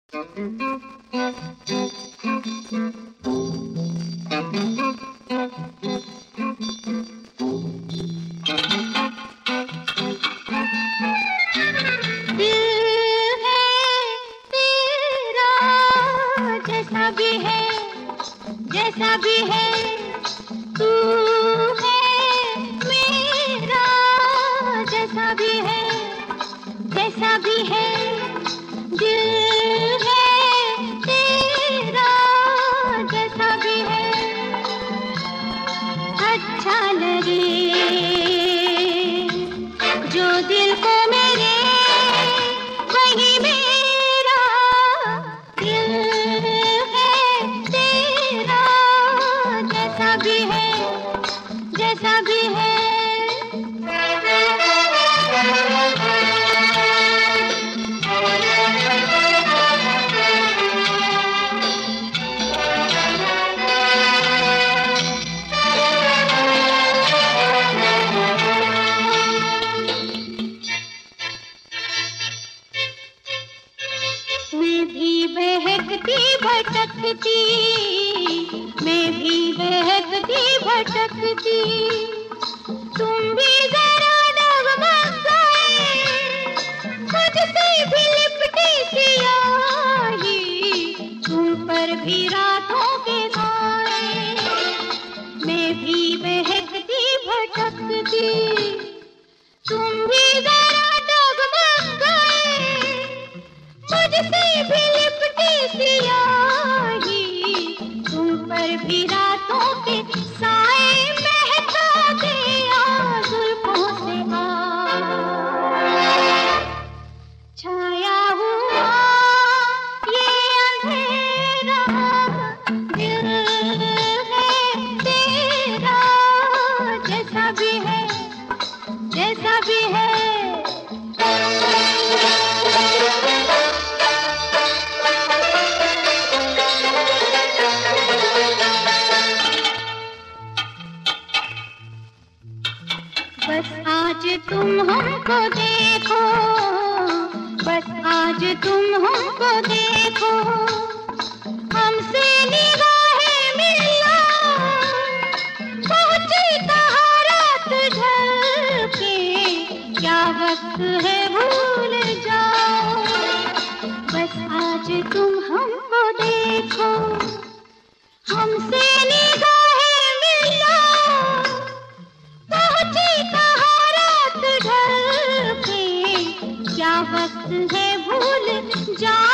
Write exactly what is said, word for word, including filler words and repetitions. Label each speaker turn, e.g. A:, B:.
A: जैसा भी है जैसा भी है तू है मेरा, जैसा भी है जैसा भी है दिल है तेरा, जैसा भी है अच्छा लगे जो दिल को मेरे वही मेरा दिल है तेरा, जैसा भी है जैसा भी है। मैं भी बहकती भटकती मैं भी बहकती भटकती तुम भी जरा डगमग गए, मुझसे भी लिपटी सियाही तुम पर भी रातों के साए। मैं भी बहकती भटकती तुम भी जरा डगमग गए, मुझसे भी लिपटी सियाही तुम पर भी रातों के साए बहका गया जुल्फों से आ छाया हुआ ये अंधेरा दिल है तेरा, जैसा भी है जैसा भी है। बस आज तुम हमको देखो, बस आज तुम हमको देखो, हमसे निगाहें मिला पहुंची कहाँ रात ढल के, क्या वक्त है भूल जाओ। बस आज तुम हमको देखो, हमसे निगाहें मिला पहुंची कहाँ रात ढल के, क्या वक्त है भूल जाओ।